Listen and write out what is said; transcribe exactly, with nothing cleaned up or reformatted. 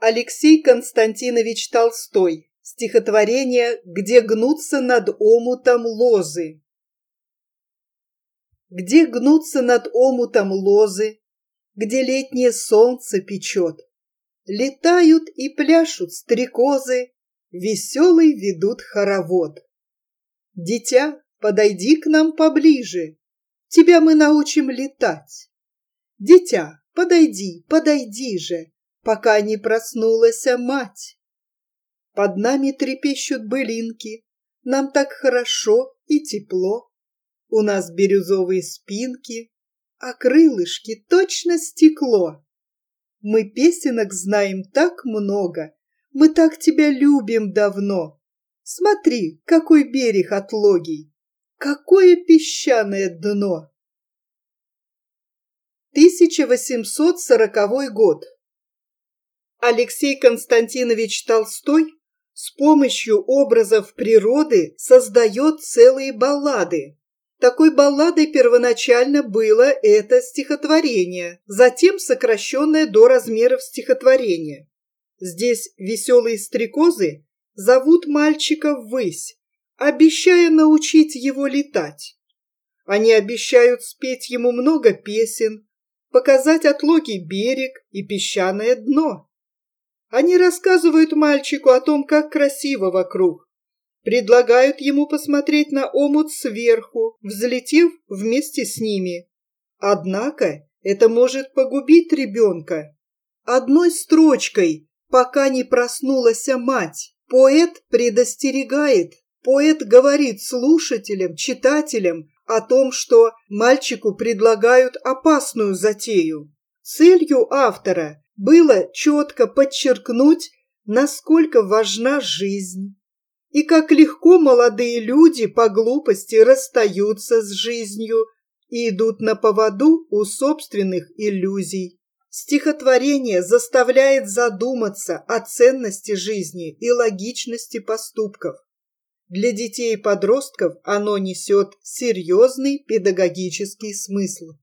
Алексей Константинович Толстой. Стихотворение «Где гнутся над омутом лозы». Где гнутся над омутом лозы, где летнее солнце печет, летают и пляшут стрекозы, веселый ведут хоровод. Дитя, подойди к нам поближе, тебя мы научим летать. Дитя, подойди, подойди же, пока не проснулась мать. Под нами трепещут былинки, нам так хорошо и тепло. У нас бирюзовые спинки, а крылышки точно стекло. Мы песенок знаем так много, мы так тебя любим давно. Смотри, какой берег отлогий, какое песчаное дно. тысяча восемьсот сороковой год. Алексей Константинович Толстой с помощью образов природы создает целые баллады. Такой балладой первоначально было это стихотворение, затем сокращенное до размеров стихотворения. Здесь веселые стрекозы зовут мальчика ввысь, обещая научить его летать. Они обещают спеть ему много песен, показать отлогий берег и песчаное дно. Они рассказывают мальчику о том, как красиво вокруг, предлагают ему посмотреть на омут сверху, взлетев вместе с ними. Однако это может погубить ребенка. Одной строчкой, пока не проснулась мать, поэт предостерегает, поэт говорит слушателям, читателям о том, что мальчику предлагают опасную затею. Целью автора было четко подчеркнуть, насколько важна жизнь, и как легко молодые люди по глупости расстаются с жизнью и идут на поводу у собственных иллюзий. Стихотворение заставляет задуматься о ценности жизни и логичности поступков. Для детей и подростков оно несет серьезный педагогический смысл.